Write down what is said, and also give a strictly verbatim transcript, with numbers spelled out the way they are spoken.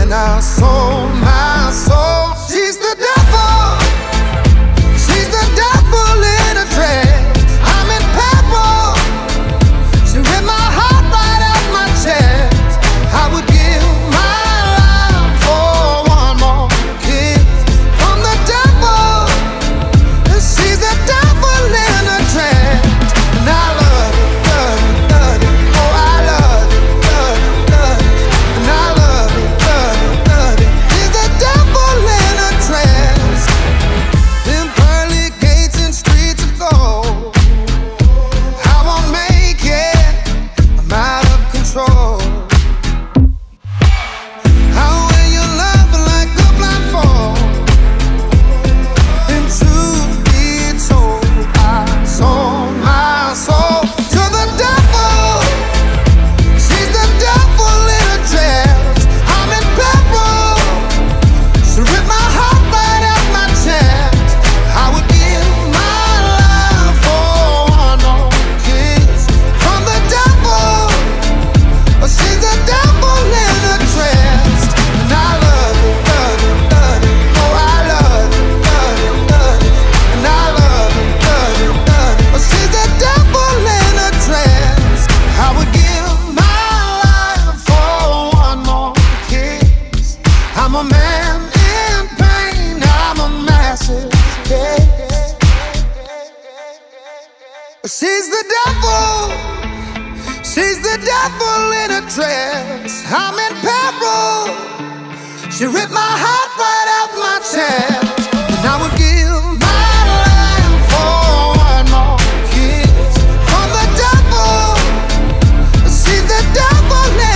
and I sold my soul. She's the devil. She's the devil in a dress. I'm in purple. She ripped my heart right out my chest. I would give my life for one more kiss from the devil. She's the devil in a dress, and I love it, love it, love it. Oh, I love it, love it, love it, and I love it, love it, love it. She's the devil in a dress. Them pearly gates and streets of gold. I won't make it. I'm out of control. How will you love like a blindfold? And truth be told, I sold my soul to the devil. She's the devil in a dress. I'm in peril. She ripped my heart right out my chest. I would give my life for one more kiss from the devil. She's the devil in a dress, and I love it, love it, love it. Oh, I love it, love it, love it, and I love it, love it, love it. She's the devil in a dress. I would give my life for one more kiss. I'm a man in pain. I'm a massive case. She's the devil. She's the devil in a dress. I'm in peril. She ripped my heart right out my chest, and I would give my life for one more kiss from the devil. She's the devil in